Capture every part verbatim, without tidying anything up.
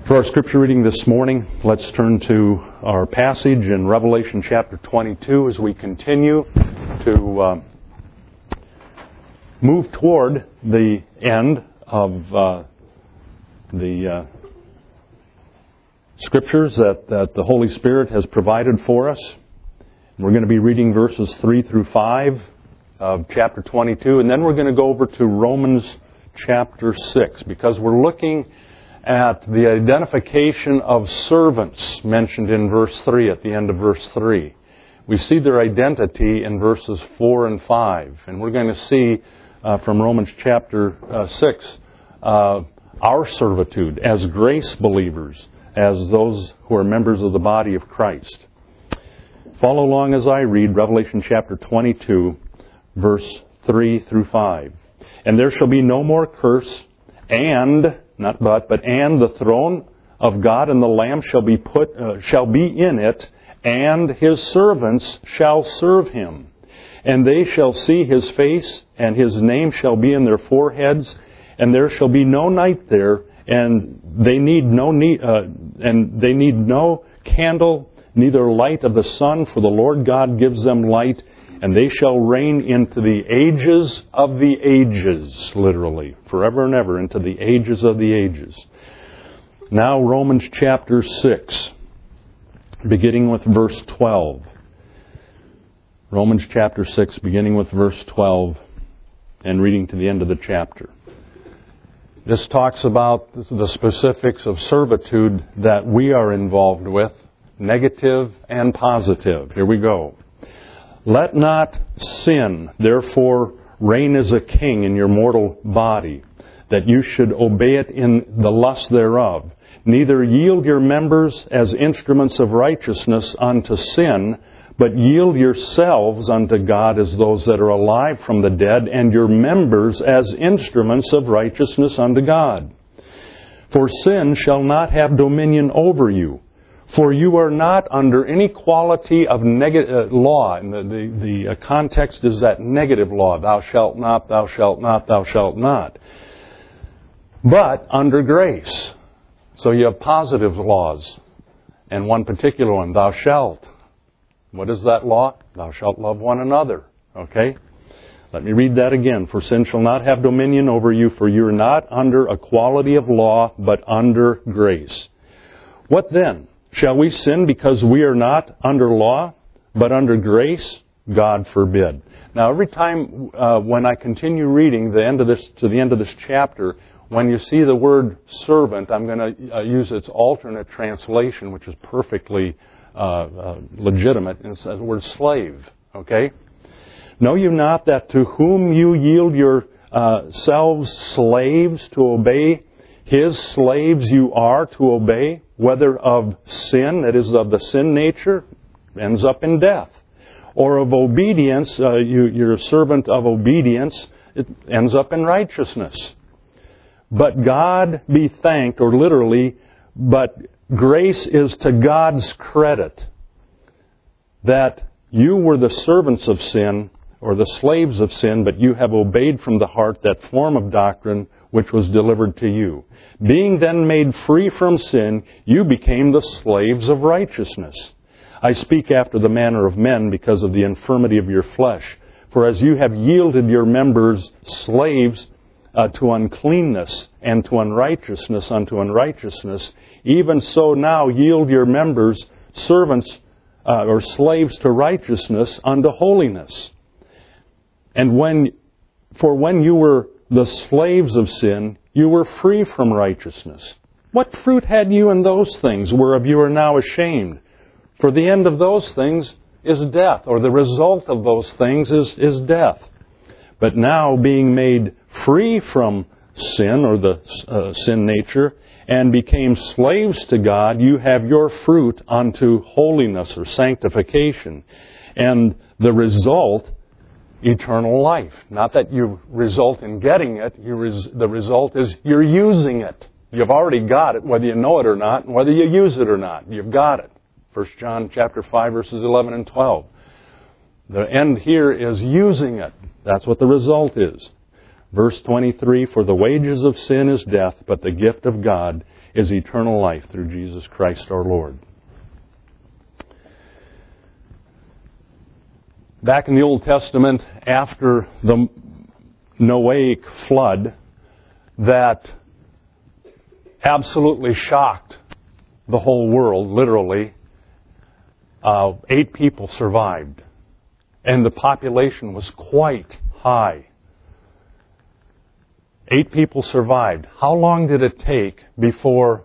For our scripture reading this morning, let's turn to our passage in Revelation chapter twenty-two as we continue to uh, move toward the end of uh, the uh, scriptures that, that the Holy Spirit has provided for us. We're going to be reading verses three through five of chapter twenty-two, and then we're going to go over to Romans chapter six, because we're looking at the identification of servants mentioned in verse three, at the end of verse three. We see their identity in verses four and five. And we're going to see uh, from Romans chapter uh, six uh, our servitude as grace believers, as those who are members of the body of Christ. Follow along as I read Revelation chapter twenty-two, verse three through five. And there shall be no more curse, and... Not but, but and the throne of God and the Lamb shall be put, uh, shall be in it, and His servants shall serve Him. And they shall see His face, and His name shall be in their foreheads, and there shall be no night there, and they need no need, uh, and they need no candle, neither light of the sun, for the Lord God gives them light. And they shall reign into the ages of the ages, literally, forever and ever, into the ages of the ages. Now Romans chapter six, beginning with verse twelve. Romans chapter six, beginning with verse twelve, and reading to the end of the chapter. This talks about the specifics of servitude that we are involved with, negative and positive. Here we go. Let not sin, therefore, reign as a king in your mortal body, that you should obey it in the lust thereof. Neither yield your members as instruments of righteousness unto sin, but yield yourselves unto God as those that are alive from the dead, and your members as instruments of righteousness unto God. For sin shall not have dominion over you. For you are not under any quality of negative uh, law. And the, the, the uh, context is that negative law. Thou shalt not, thou shalt not, thou shalt not. But under grace. So you have positive laws. And one particular one, thou shalt. What is that law? Thou shalt love one another. Okay? Let me read that again. For sin shall not have dominion over you, for you are not under a quality of law, but under grace. What then? Shall we sin because we are not under law, but under grace? God forbid. Now, every time uh, when I continue reading the end of this to the end of this chapter, when you see the word servant, I'm going to uh, use its alternate translation, which is perfectly uh, uh, legitimate. And it says the word slave. Okay? Know you not that to whom you yield yourselves slaves to obey, His slaves you are to obey, whether of sin, that is of the sin nature, ends up in death. Or of obedience, uh, you, you're a servant of obedience, it ends up in righteousness. But God be thanked, or literally, but grace is to God's credit, that you were the servants of sin, or the slaves of sin, but you have obeyed from the heart that form of doctrine which was delivered to you. Being then made free from sin, you became the slaves of righteousness. I speak after the manner of men because of the infirmity of your flesh. For as you have yielded your members slaves uh, to uncleanness and to unrighteousness unto unrighteousness, even so now yield your members servants uh, or slaves to righteousness unto holiness. And when, for when you were the slaves of sin, you were free from righteousness. What fruit had you in those things, whereof you are now ashamed? For the end of those things is death, or the result of those things is, is death. But now, being made free from sin, or the uh, sin nature, and became slaves to God, you have your fruit unto holiness, or sanctification. And the result, eternal life. Not that you result in getting it. You res- the result is you're using it. You've already got it, whether you know it or not, and whether you use it or not. You've got it. First John chapter five, verses eleven and twelve. The end here is using it. That's what the result is. Verse twenty-three, for the wages of sin is death, but the gift of God is eternal life through Jesus Christ our Lord. Back in the Old Testament, after the Noahic flood that absolutely shocked the whole world, literally, uh, eight people survived. And the population was quite high. Eight people survived. How long did it take before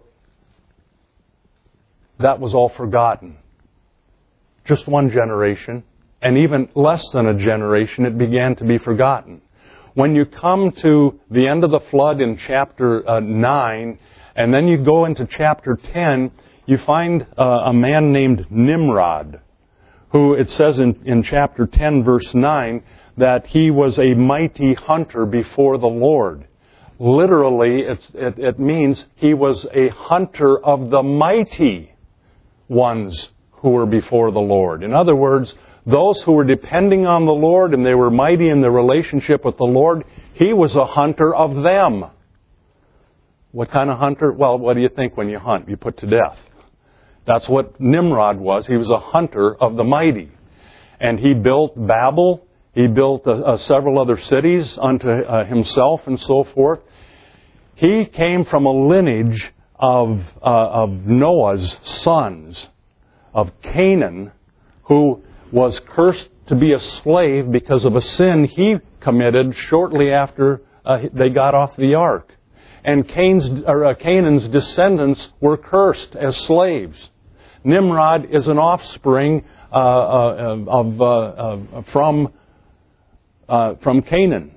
that was all forgotten? Just one generation. And even less than a generation, it began to be forgotten. When you come to the end of the flood in chapter uh, nine, and then you go into chapter ten, you find uh, a man named Nimrod, who it says in, in chapter ten, verse nine, that he was a mighty hunter before the Lord. Literally, it's, it, it means he was a hunter of the mighty ones who were before the Lord. In other words, those who were depending on the Lord and they were mighty in their relationship with the Lord, he was a hunter of them. What kind of hunter? Well, what do you think when you hunt? You put to death. That's what Nimrod was. He was a hunter of the mighty. And he built Babel. He built uh, uh, several other cities unto uh, himself and so forth. He came from a lineage of, uh, of Noah's sons, of Canaan, who was cursed to be a slave because of a sin he committed shortly after uh, they got off the ark. And Cain's, or, uh, Canaan's descendants were cursed as slaves. Nimrod is an offspring uh, uh, of uh, uh, from uh, from Canaan,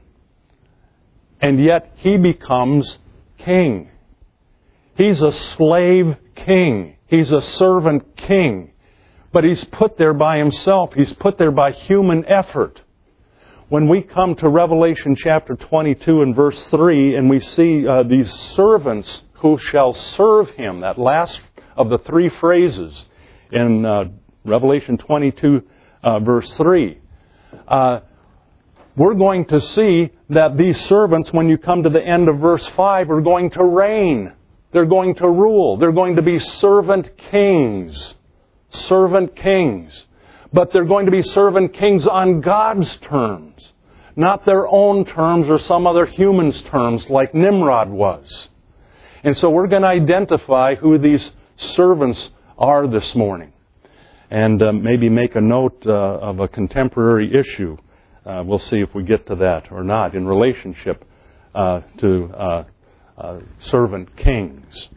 and yet he becomes king. He's a slave king. He's a servant king. But he's put there by himself. He's put there by human effort. When we come to Revelation chapter twenty-two and verse three, and we see uh, these servants who shall serve him, that last of the three phrases in uh, Revelation twenty-two, uh, verse three, uh, we're going to see that these servants, when you come to the end of verse five, are going to reign. They're going to rule. They're going to be servant kings. Servant kings. But they're going to be servant kings on God's terms, not their own terms or some other human's terms like Nimrod was. And so we're going to identify who these servants are this morning, and uh, maybe make a note uh, of a contemporary issue. Uh, we'll see if we get to that or not in relationship uh, to uh, uh, servant kings.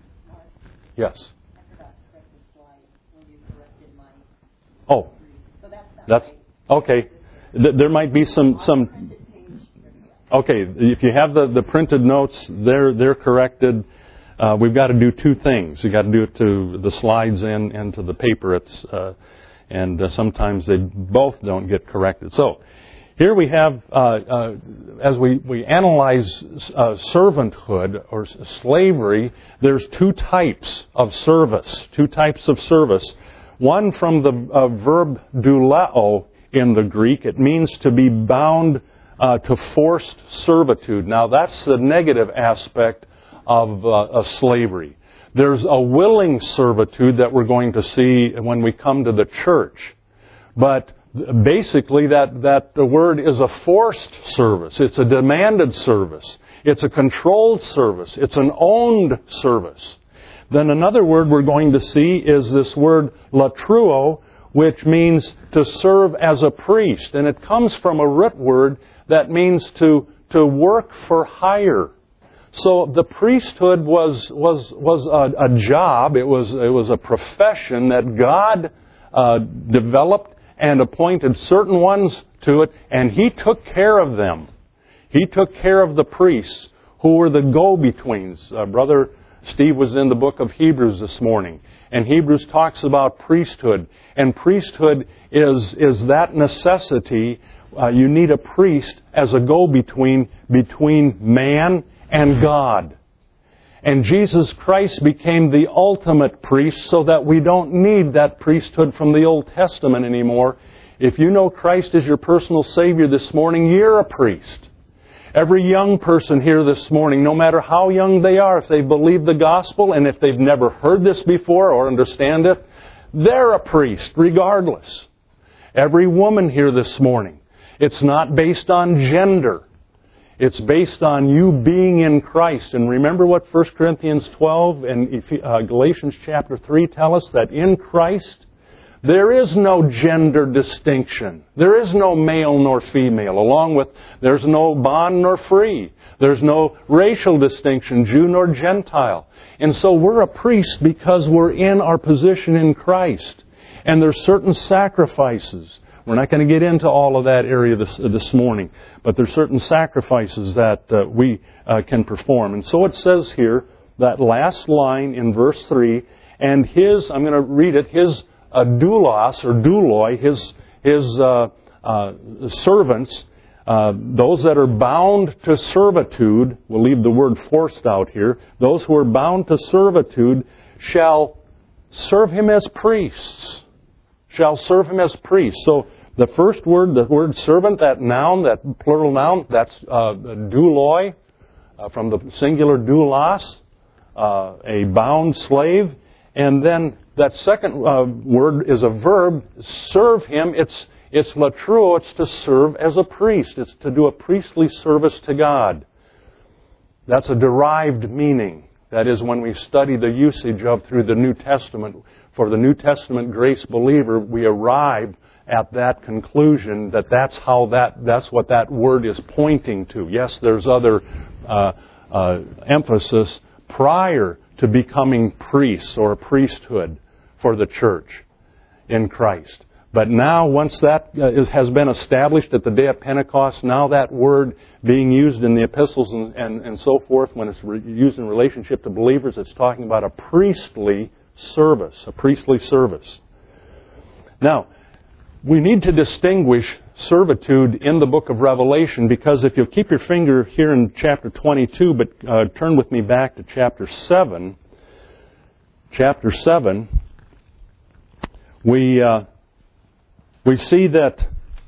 Yes? Oh, that's okay. There might be some some. Okay, if you have the, the printed notes, they're they're corrected. Uh, we've got to do two things. We've got to do it to the slides and, and to the paper. It's uh, and uh, sometimes they both don't get corrected. So here we have, uh, uh, as we we analyze uh, servanthood or slavery, there's two types of service. Two types of service. One from the uh, verb douleo in the Greek. It means to be bound uh, to forced servitude. Now that's the negative aspect of, uh, of slavery. There's a willing servitude that we're going to see when we come to the church. But basically that, that the word is a forced service. It's a demanded service. It's a controlled service. It's an owned service. Then another word we're going to see is this word latruo, which means to serve as a priest. And it comes from a root word that means to, to work for hire. So the priesthood was was was a, a job. It was it was a profession that God uh, developed and appointed certain ones to it, and He took care of them. He took care of the priests who were the go-betweens. Uh, Brother Steve was in the book of Hebrews this morning, and Hebrews talks about priesthood. And priesthood is is that necessity. Uh, you need a priest as a go-between between man and God. And Jesus Christ became the ultimate priest so that we don't need that priesthood from the Old Testament anymore. If you know Christ as your personal Savior this morning, you're a priest. Every young person here this morning, no matter how young they are, if they believe the gospel and if they've never heard this before or understand it, they're a priest regardless. Every woman here this morning, it's not based on gender. It's based on you being in Christ. And remember what First Corinthians twelve and Galatians chapter three tell us? That in Christ, there is no gender distinction. There is no male nor female. Along with, there's no bond nor free. There's no racial distinction, Jew nor Gentile. And so we're a priest because we're in our position in Christ. And there's certain sacrifices. We're not going to get into all of that area this, uh, this morning, but there's certain sacrifices that uh, we uh, can perform. And so it says here, that last line in verse three, and his, I'm going to read it, his uh, doulos or douloi, his, his uh, uh, servants, uh, those that are bound to servitude, we'll leave the word forced out here, those who are bound to servitude shall serve him as priests. Shall serve him as priests. So the first word, the word servant, that noun, that plural noun, that's uh, douloi, uh, from the singular doulos, uh, a bound slave. And then that second uh, word is a verb, serve him. It's it's latruo, it's to serve as a priest. It's to do a priestly service to God. That's a derived meaning. That is, when we study the usage of through the New Testament, for the New Testament grace believer, we arrive at that conclusion that that's how that, that's what that word is pointing to. Yes, there's other uh, uh, emphasis prior to becoming priests or priesthood for the church in Christ. But now, once that uh, is, has been established at the day of Pentecost, now that word being used in the epistles and, and, and so forth, when it's re- used in relationship to believers, it's talking about a priestly service, a priestly service. Now, we need to distinguish servitude in the book of Revelation, because if you'll keep your finger here in chapter twenty-two, but uh, turn with me back to chapter seven, chapter seven, we... Uh, We see that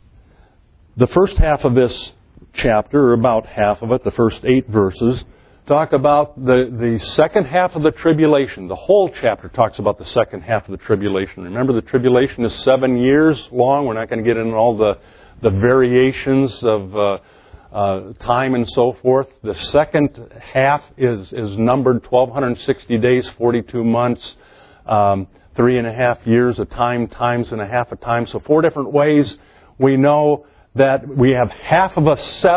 the first half of this chapter, or about half of it, the first eight verses, talk about the, the second half of the tribulation. The whole chapter talks about the second half of the tribulation. Remember, the tribulation is seven years long. We're not going to get into all the, the variations of uh, uh, time and so forth. The second half is, is numbered twelve sixty days, forty-two months, um, three and a half years, a time, times and a half a time. So four different ways we know that we have half of a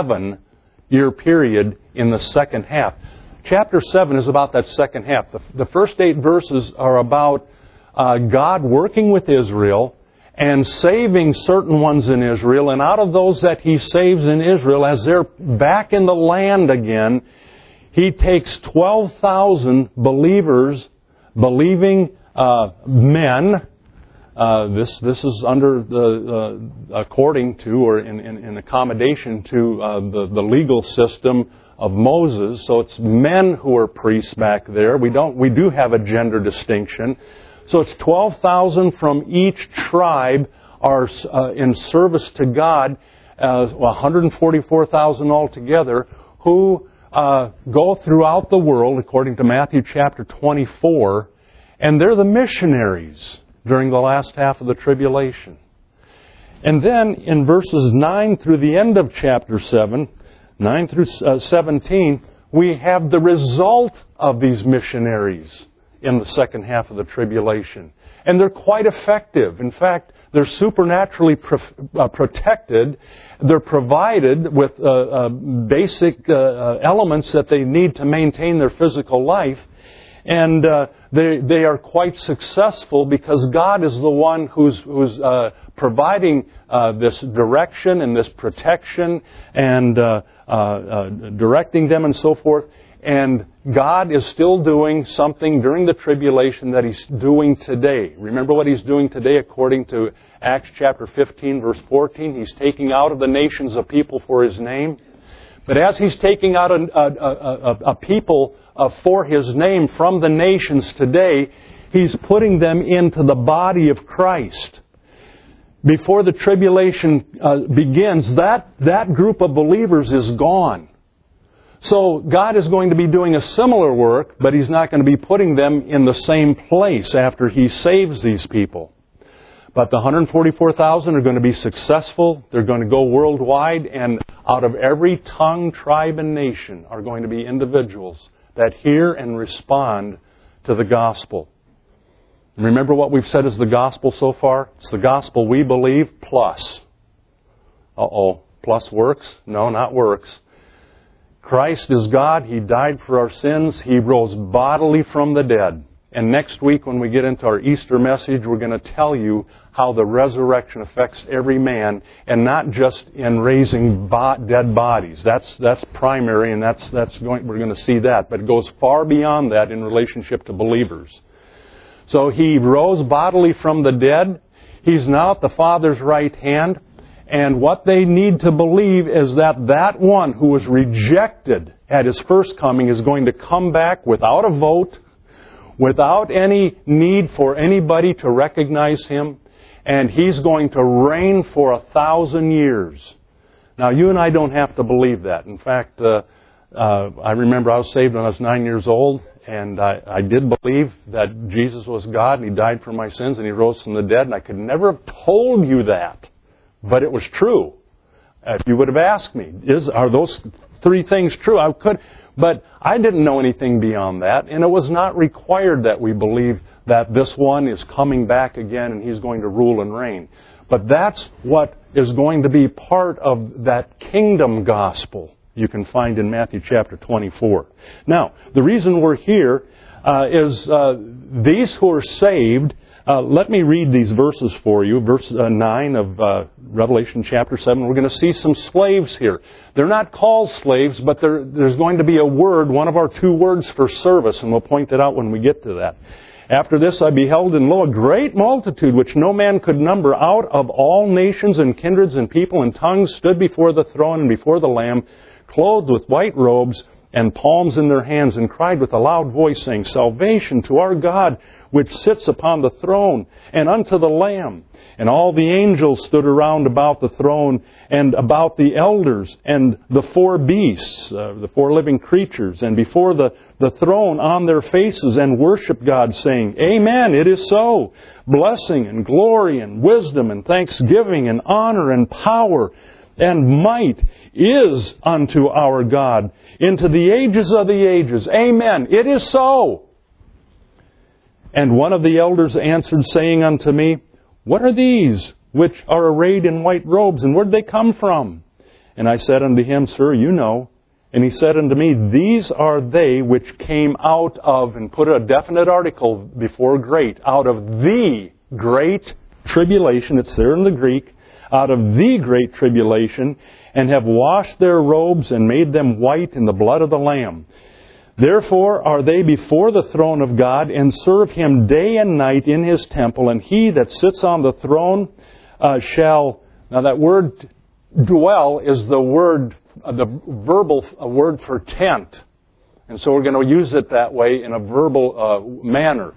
seven-year period in the second half. Chapter seven is about that second half. The, the first eight verses are about uh, God working with Israel and saving certain ones in Israel. And out of those that He saves in Israel, as they're back in the land again, He takes twelve thousand believers, believing Uh, men, uh, this this is under the uh, according to or in, in, in accommodation to uh, the the legal system of Moses. So it's men who are priests back there. We don't we do have a gender distinction. So it's twelve thousand from each tribe are uh, in service to God. Uh, one hundred forty-four thousand altogether who uh, go throughout the world, according to Matthew chapter twenty-four. And they're the missionaries during the last half of the tribulation. And then in verses nine through the end of chapter seven, nine through seventeen, we have the result of these missionaries in the second half of the tribulation. And they're quite effective. In fact, they're supernaturally pro- uh, protected. They're provided with uh, uh, basic uh, uh, elements that they need to maintain their physical life. And uh, they they are quite successful because God is the one who's who's uh, providing uh, this direction and this protection and uh, uh, uh, directing them and so forth. And God is still doing something during the tribulation that He's doing today. Remember what He's doing today according to Acts chapter fifteen, verse fourteen. He's taking out of the nations a people for His name. But as He's taking out a, a, a, a people uh, for His name from the nations today, He's putting them into the body of Christ. Before the tribulation uh, begins, that, that group of believers is gone. So God is going to be doing a similar work, but He's not going to be putting them in the same place after He saves these people. But the one hundred forty-four thousand are going to be successful. They're going to go worldwide, and out of every tongue, tribe, and nation are going to be individuals that hear and respond to the gospel. And remember what we've said is the gospel so far? It's the gospel we believe plus. Uh-oh. Plus works? No, not works. Christ is God. He died for our sins. He rose bodily from the dead. And next week when we get into our Easter message, we're going to tell you how the resurrection affects every man, and not just in raising bo- dead bodies. That's that's primary, and that's that's going. We're going to see that, but it goes far beyond that in relationship to believers. So He rose bodily from the dead. He's now at the Father's right hand, and what they need to believe is that that one who was rejected at His first coming is going to come back without a vote, without any need for anybody to recognize Him, and He's going to reign for a thousand years. Now, you and I don't have to believe that. In fact, uh, uh, I remember I was saved when I was nine years old, and I, I did believe that Jesus was God, and He died for my sins, and He rose from the dead, and I could never have told you that, but it was true. If you would have asked me, is are those three things true? I could... But I didn't know anything beyond that, and it was not required that we believe that this one is coming back again and He's going to rule and reign. But that's what is going to be part of that kingdom gospel you can find in Matthew chapter twenty-four. Now, the reason we're here uh, is uh, these who are saved. Uh, let me read these verses for you. Verse uh, nine of uh, Revelation chapter seven. We're going to see some slaves here. They're not called slaves, but there's going to be a word, one of our two words for service, and we'll point that out when we get to that. After this I beheld, and lo, a great multitude, which no man could number, out of all nations and kindreds and people and tongues, stood before the throne and before the Lamb, clothed with white robes and palms in their hands, and cried with a loud voice, saying, Salvation to our God, which sits upon the throne, and unto the Lamb. And all the angels stood around about the throne, and about the elders, and the four beasts, uh, the four living creatures, and before the, the throne on their faces, and worshiped God, saying, Amen, it is so. Blessing and glory and wisdom and thanksgiving and honor and power and might is unto our God into the ages of the ages. Amen. It is so. And one of the elders answered, saying unto me, What are these which are arrayed in white robes, and where did they come from? And I said unto him, Sir, you know. And he said unto me, These are they which came out of, and put a definite article before great, out of the great tribulation, it's there in the Greek, out of the great tribulation, and have washed their robes and made them white in the blood of the Lamb. Therefore are they before the throne of God, and serve Him day and night in His temple. And He that sits on the throne uh, shall... Now that word dwell is the word, uh, the verbal uh, word for tent. And so we're going to use it that way in a verbal uh, manner.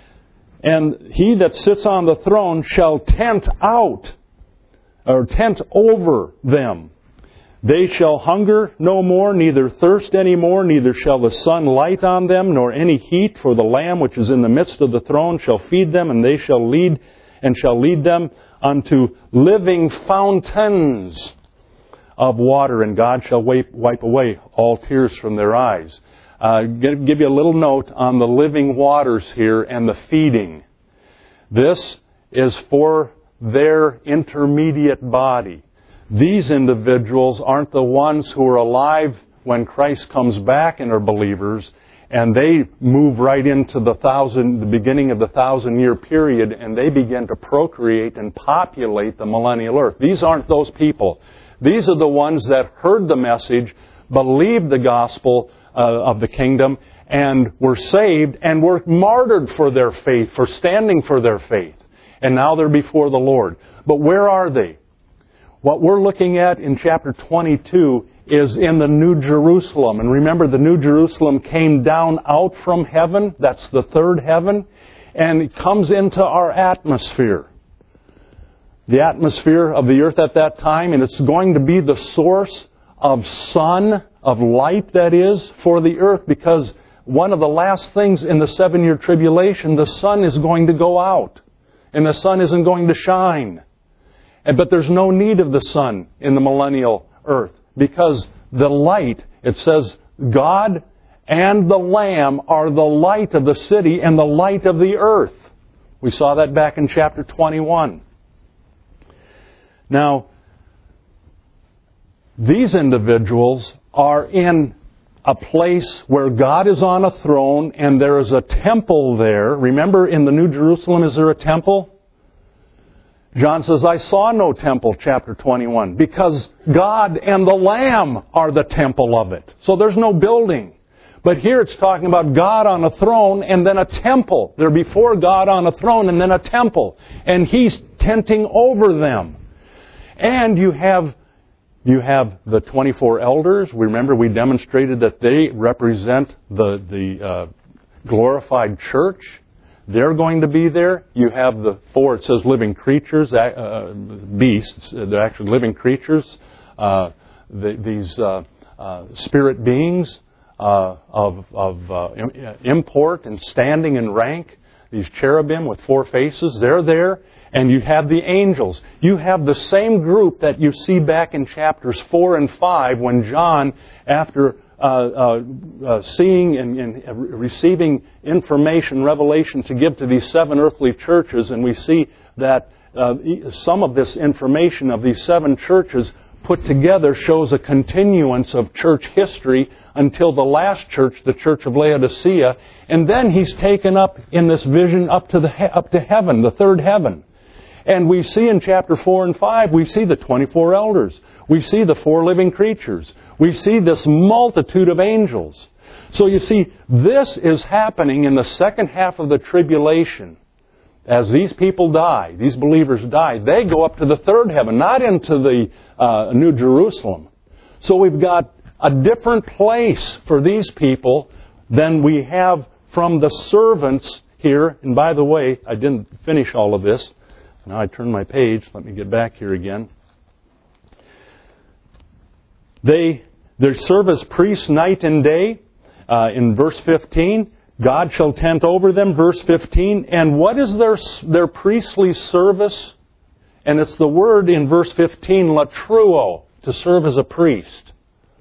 And He that sits on the throne shall tent out, or tent over them. They shall hunger no more, neither thirst any more, neither shall the sun light on them, nor any heat, for the Lamb which is in the midst of the throne shall feed them, and they shall lead and shall lead them unto living fountains of water, and God shall wipe, wipe away all tears from their eyes. Uh, give you a little note on the living waters here and the feeding. This is for their intermediate body. These individuals aren't the ones who are alive when Christ comes back and are believers, and they move right into the thousand, the beginning of the thousand-year period, and they begin to procreate and populate the millennial earth. These aren't those people. These are the ones that heard the message, believed the gospel uh, of the kingdom, and were saved, and were martyred for their faith, for standing for their faith. And now they're before the Lord. But where are they? What we're looking at in chapter twenty-two is in the New Jerusalem. And remember, the New Jerusalem came down out from heaven. That's the third heaven. And it comes into our atmosphere. The atmosphere of the earth at that time. And it's going to be the source of sun, of light that is, for the earth, because one of the last things in the seven-year tribulation, the sun is going to go out. And the sun isn't going to shine. But there's no need of the sun in the millennial earth, because the light, it says, God and the Lamb are the light of the city and the light of the earth. We saw that back in chapter twenty-one. Now, these individuals are in a place where God is on a throne and there is a temple there. Remember, in the New Jerusalem, is there a temple? John says, I saw no temple, chapter twenty-one, because God and the Lamb are the temple of it. So there's no building. But here it's talking about God on a throne and then a temple. They're before God on a throne and then a temple. And He's tenting over them. And you have you have the twenty-four elders. Remember, we demonstrated that they represent the, the uh, glorified church. They're going to be there. You have the four, it says living creatures, uh, beasts. They're actually living creatures. Uh, the, these uh, uh, spirit beings uh, of, of uh, import and standing and rank. These cherubim with four faces, they're there. And you have the angels. You have the same group that you see back in chapters four and five when John, after uh, uh, uh, seeing and, and receiving information, revelation to give to these seven earthly churches, and we see that uh, some of this information of these seven churches put together shows a continuance of church history until the last church, the church of Laodicea, and then he's taken up in this vision up to the he- up to heaven, the third heaven. And we see in chapter four and five, we see the twenty-four elders. We see the four living creatures. We see this multitude of angels. So you see, this is happening in the second half of the tribulation. As these people die, these believers die, they go up to the third heaven, not into the uh, New Jerusalem. So we've got a different place for these people than we have from the servants here. And by the way, I didn't finish all of this. Now I turn my page. Let me get back here again. They, they serve as priests night and day. Uh, in verse fifteen, God shall tent over them. Verse fifteen. And what is their, their priestly service? And it's the word in verse fifteen, latruo, to serve as a priest.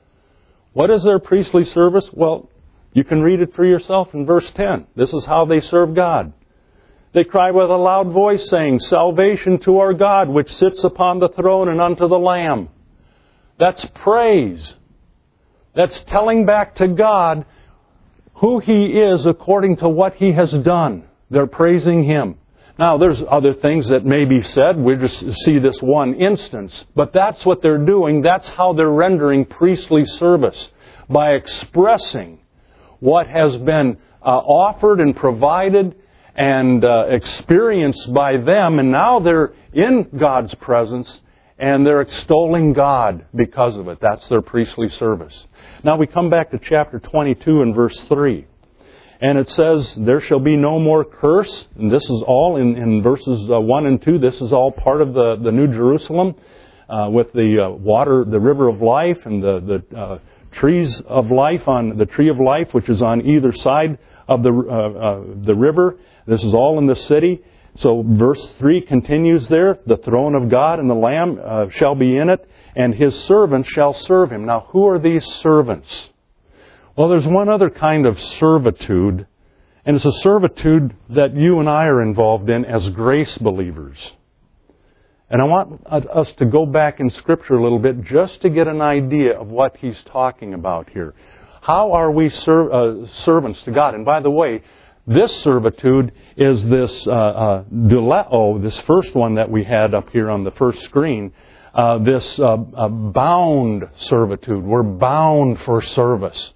What is their priestly service? Well, you can read it for yourself in verse ten. This is how they serve God. They cry with a loud voice, saying, Salvation to our God, which sits upon the throne and unto the Lamb. That's praise. That's telling back to God who He is according to what He has done. They're praising Him. Now, there's other things that may be said. We just see this one instance. But that's what they're doing. That's how they're rendering priestly service. By expressing what has been uh, offered and provided and uh, experienced by them, and now they're in God's presence, and they're extolling God because of it. That's their priestly service. Now we come back to chapter twenty-two and verse three. And it says, there shall be no more curse. And this is all in, in verses uh, one and two. This is all part of the, the New Jerusalem uh, with the uh, water, the river of life, and the, the uh, trees of life, on the tree of life, which is on either side of the, uh, uh, the river. This is all in the city. So verse three continues there. The throne of God and the Lamb uh, shall be in it, and His servants shall serve Him. Now, who are these servants? Well, there's one other kind of servitude, and it's a servitude that you and I are involved in as grace believers. And I want us to go back in Scripture a little bit just to get an idea of what he's talking about here. How are we ser- uh, servants to God? And by the way, this servitude is this uh, uh, dileo, this first one that we had up here on the first screen, uh, this uh, uh, bound servitude. We're bound for service.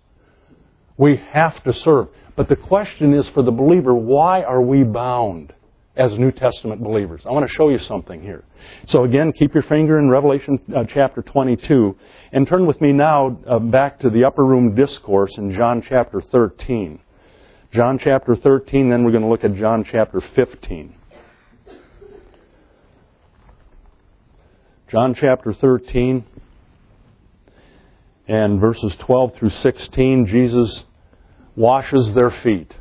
We have to serve. But the question is for the believer, why are we bound as New Testament believers? I want to show you something here. So again, keep your finger in Revelation uh, chapter twenty-two and turn with me now uh, back to the upper room discourse in John chapter thirteen. John chapter thirteen, then we're going to look at John chapter fifteen. John chapter thirteen. And verses twelve through sixteen, Jesus washes their feet.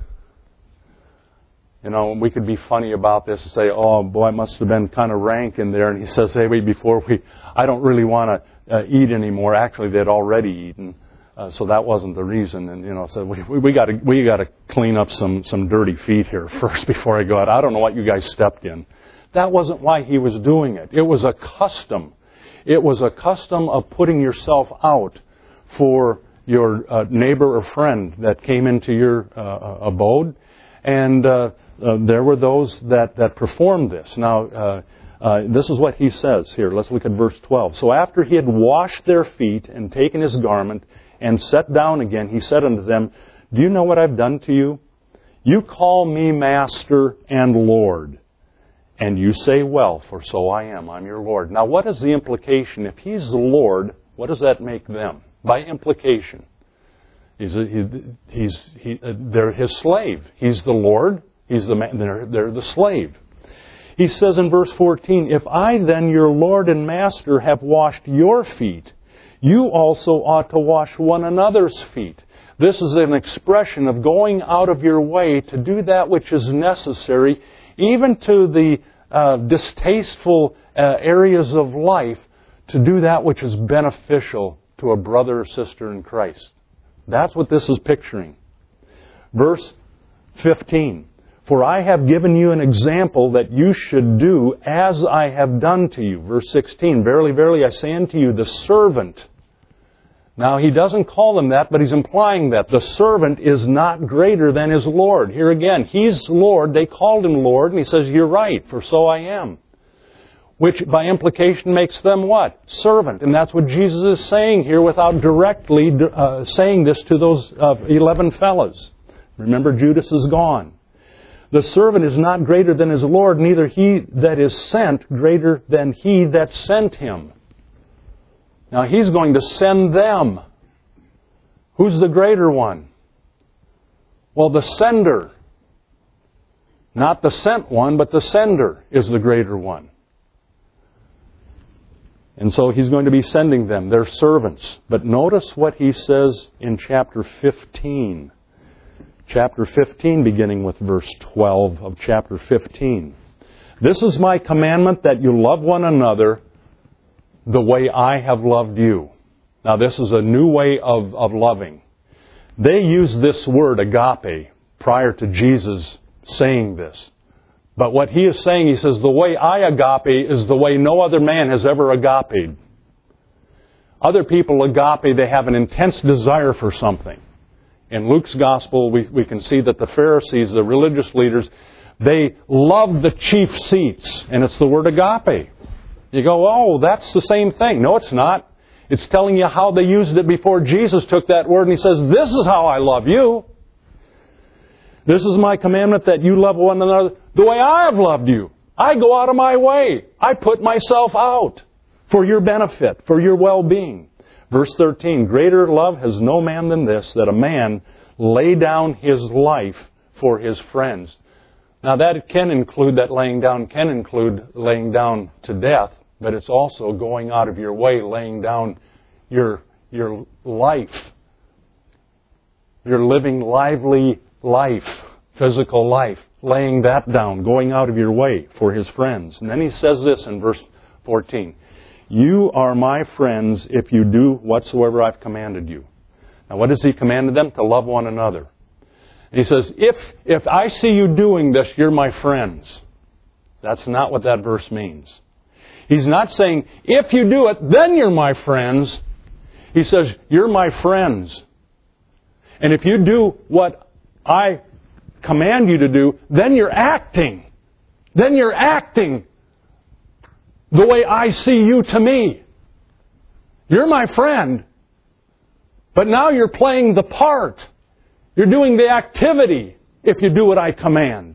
You know, we could be funny about this and say, oh, boy, it must have been kind of rank in there. And he says, hey, wait, before we, I don't really want to uh, eat anymore. Actually, they'd already eaten. Uh, so that wasn't the reason. And, you know, so we, we, we got to we got to clean up some, some dirty feet here first before I go out. I don't know what you guys stepped in. That wasn't why he was doing it. It was a custom. It was a custom of putting yourself out for your uh, neighbor or friend that came into your uh, abode. And uh, uh, there were those that, that performed this. Now, uh, uh, this is what he says here. Let's look at verse twelve. So after he had washed their feet and taken his garment and sat down again, he said unto them, do you know what I've done to you? You call me Master and Lord. And you say, well, for so I am. I'm your Lord. Now, what is the implication? If he's the Lord, what does that make them? By implication. He's, a, he, he's he, uh, they're his slave. He's the Lord. He's the man. They're, they're the slave. He says in verse fourteen, if I then, your Lord and Master, have washed your feet, you also ought to wash one another's feet. This is an expression of going out of your way to do that which is necessary, even to the uh, distasteful uh, areas of life, to do that which is beneficial to a brother or sister in Christ. That's what this is picturing. Verse fifteen. For I have given you an example that you should do as I have done to you. Verse sixteen. Verily, verily, I say unto you, the servant. Now, he doesn't call them that, but he's implying that. The servant is not greater than his Lord. Here again, he's Lord. They called him Lord, and he says, you're right, for so I am. Which, by implication, makes them what? Servant. And that's what Jesus is saying here without directly uh, saying this to those uh, eleven fellows. Remember, Judas is gone. The servant is not greater than his Lord, neither he that is sent greater than he that sent him. Now, he's going to send them. Who's the greater one? Well, the sender. Not the sent one, but the sender is the greater one. And so he's going to be sending them. They're servants. But notice what he says in chapter fifteen. Chapter fifteen, beginning with verse twelve of chapter fifteen. This is my commandment, that you love one another the way I have loved you. Now, this is a new way of, of loving. They used this word, agape, prior to Jesus saying this. But what he is saying, he says, the way I agape is the way no other man has ever agape'd. Other people agape, they have an intense desire for something. In Luke's gospel, we, we can see that the Pharisees, the religious leaders, they loved the chief seats. And it's the word agape. You go, oh, that's the same thing. No, it's not. It's telling you how they used it before Jesus took that word and he says, this is how I love you. This is my commandment, that you love one another the way I have loved you. I go out of my way. I put myself out for your benefit, for your well-being. Verse thirteen, greater love has no man than this, that a man lay down his life for his friends. Now that can include, that laying down can include laying down to death, but it's also going out of your way, laying down your, your life. Your living, lively life, physical life, laying that down, going out of your way for his friends. And then he says this in verse fourteen. You are my friends if you do whatsoever I've commanded you. Now what has he commanded them? To love one another. And he says, if, if I see you doing this, you're my friends. That's not what that verse means. He's not saying, if you do it, then you're my friends. He says, you're my friends. And if you do what I command you to do, then you're acting. Then you're acting the way I see you to me. You're my friend. But now you're playing the part. You're doing the activity if you do what I command.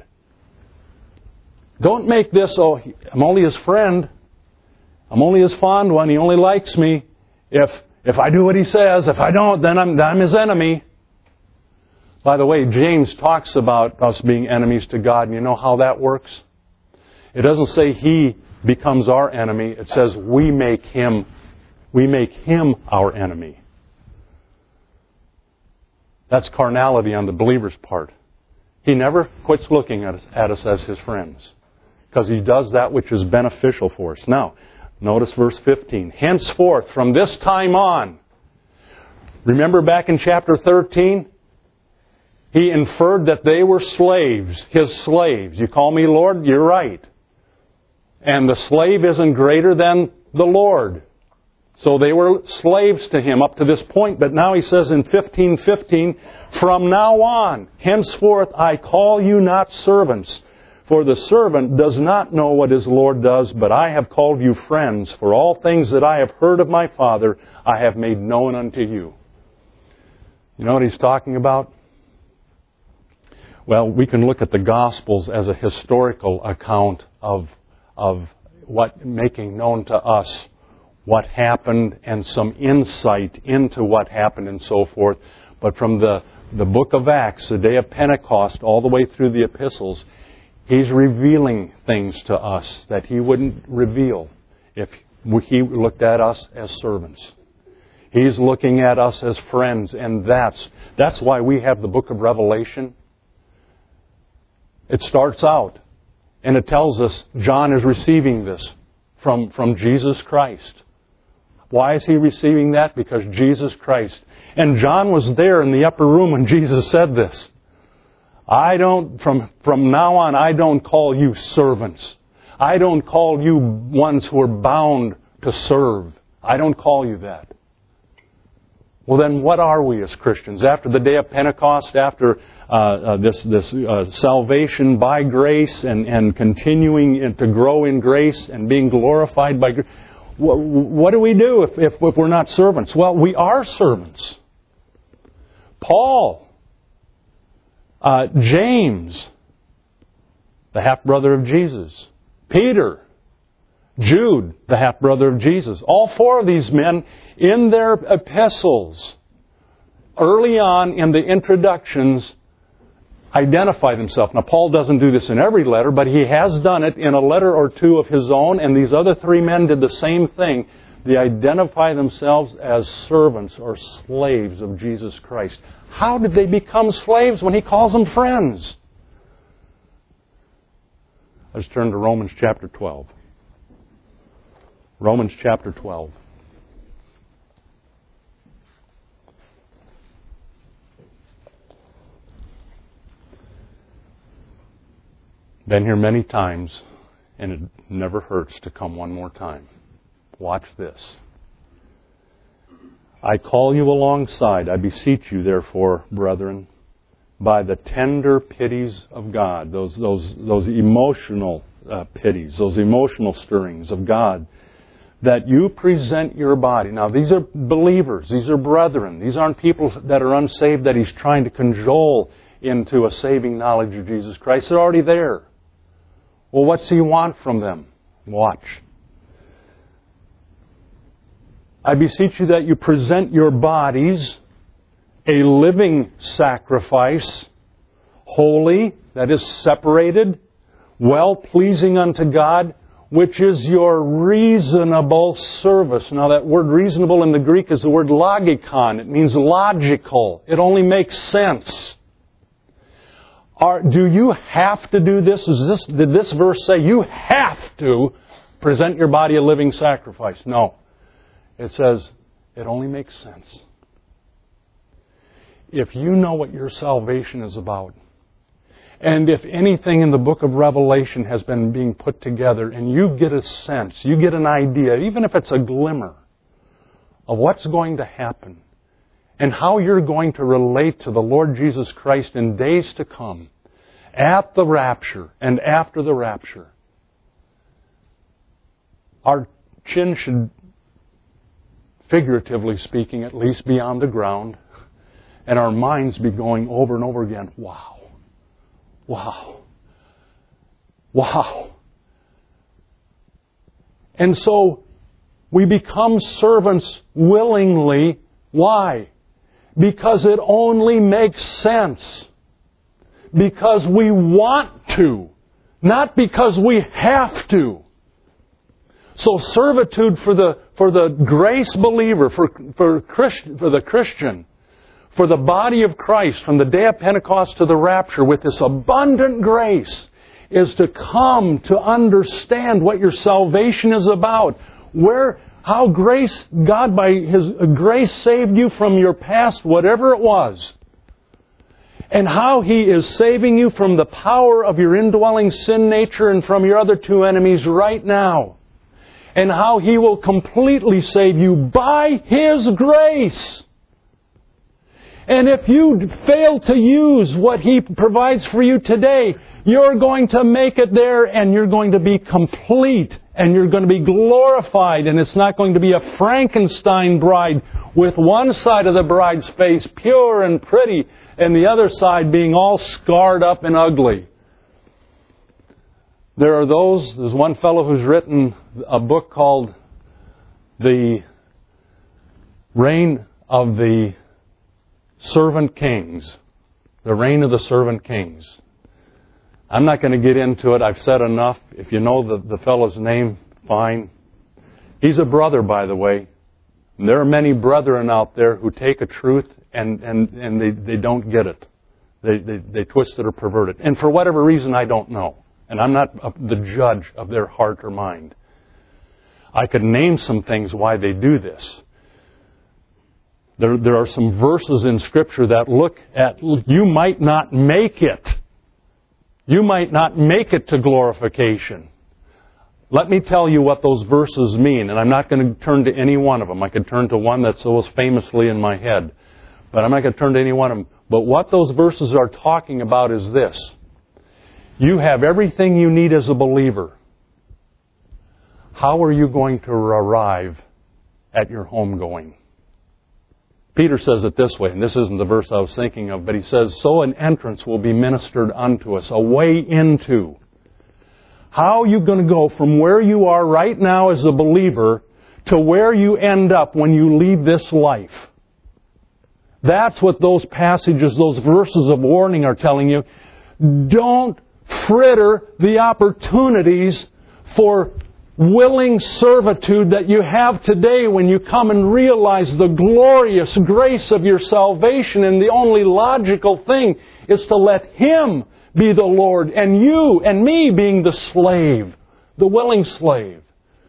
Don't make this, oh, I'm only his friend. I'm only his fond one. He only likes me. If if I do what he says, if I don't, then I'm, then I'm his enemy. By the way, James talks about us being enemies to God. And you know how that works? It doesn't say he becomes our enemy. It says we make him, we make him our enemy. That's carnality on the believer's part. He never quits looking at us, at us as His friends, because He does that which is beneficial for us. Now, notice verse fifteen. Henceforth, from this time on, remember back in chapter thirteen? He inferred that they were slaves, His slaves. You call me Lord? You're right. And the slave isn't greater than the Lord. So they were slaves to Him up to this point. But now He says in fifteen fifteen, from now on, henceforth I call you not servants. For the servant does not know what his Lord does, but I have called you friends. For all things that I have heard of my Father, I have made known unto you. You know what He's talking about? Well, we can look at the Gospels as a historical account of, of what making known to us what happened and some insight into what happened and so forth. But from the, the book of Acts, the day of Pentecost, all the way through the epistles, He's revealing things to us that He wouldn't reveal if He looked at us as servants. He's looking at us as friends, and that's, that's why we have the book of Revelation. It starts out, and it tells us John is receiving this from, from Jesus Christ. Why is he receiving that? Because Jesus Christ. And John was there in the upper room when Jesus said this. I don't, from, from now on, I don't call you servants. I don't call you ones who are bound to serve. I don't call you that. Well, then what are we as Christians? After the day of Pentecost, after uh, uh, this, this uh, salvation by grace and, and continuing to grow in grace and being glorified by grace, what, what do we do if, if, if we're not servants? Well, we are servants. Paul, uh, James, the half-brother of Jesus, Peter, Jude, the half-brother of Jesus. All four of these men, in their epistles, early on in the introductions, identify themselves. Now, Paul doesn't do this in every letter, but he has done it in a letter or two of his own, and these other three men did the same thing. They identify themselves as servants or slaves of Jesus Christ. How did they become slaves when he calls them friends? Let's turn to Romans chapter twelve. Romans chapter twelve. Been here many times, and it never hurts to come one more time. Watch this. I call you alongside, I beseech you, therefore, brethren, by the tender pities of God, those those those emotional uh, pities, those emotional stirrings of God, that you present your body. Now, these are believers. These are brethren. These aren't people that are unsaved that He's trying to cajole into a saving knowledge of Jesus Christ. They're already there. Well, what's He want from them? Watch. I beseech you that you present your bodies a living sacrifice, holy, that is separated, well-pleasing unto God, which is your reasonable service. Now that word reasonable in the Greek is the word logikon. It means logical. It only makes sense. Are, do you have to do this? Is this? Did this verse say you have to present your body a living sacrifice? No. It says it only makes sense. If you know what your salvation is about, and if anything in the book of Revelation has been being put together, and you get a sense, you get an idea, even if it's a glimmer, of what's going to happen, and how you're going to relate to the Lord Jesus Christ in days to come, at the rapture and after the rapture, our chin should, figuratively speaking, at least be on the ground, and our minds be going over and over again, wow, wow, wow. And so we become servants willingly. Why? Because it only makes sense. Because we want to. Not because we have to. So servitude for the for the grace believer, for for Christ, for the Christian, for the body of Christ from the day of Pentecost to the rapture with this abundant grace is to come to understand what your salvation is about. Where, how grace, God by His grace saved you from your past, whatever it was. And how He is saving you from the power of your indwelling sin nature and from your other two enemies right now. And how He will completely save you by His grace. And if you fail to use what He provides for you today, you're going to make it there and you're going to be complete and you're going to be glorified, and it's not going to be a Frankenstein bride with one side of the bride's face pure and pretty and the other side being all scarred up and ugly. There are those, there's one fellow who's written a book called The Reign of the Servant Kings. The Reign of the Servant Kings. I'm not going to get into it. I've said enough. If you know the, the fellow's name, fine. He's a brother, by the way. And there are many brethren out there who take a truth and, and, and they, they don't get it. They, they, they twist it or pervert it. And for whatever reason, I don't know. And I'm not the judge of their heart or mind. I could name some things why they do this. There, there are some verses in Scripture that look at, you might not make it. You might not make it to glorification. Let me tell you what those verses mean, and I'm not going to turn to any one of them. I could turn to one that's so famously in my head, but I'm not going to turn to any one of them. But what those verses are talking about is this. You have everything you need as a believer. How are you going to arrive at your homegoing? Peter says it this way, and this isn't the verse I was thinking of, but he says, so an entrance will be ministered unto us, a way into. How are you going to go from where you are right now as a believer to where you end up when you leave this life? That's what those passages, those verses of warning are telling you. Don't fritter the opportunities for willing servitude that you have today when you come and realize the glorious grace of your salvation, and the only logical thing is to let Him be the Lord and you and me being the slave, the willing slave.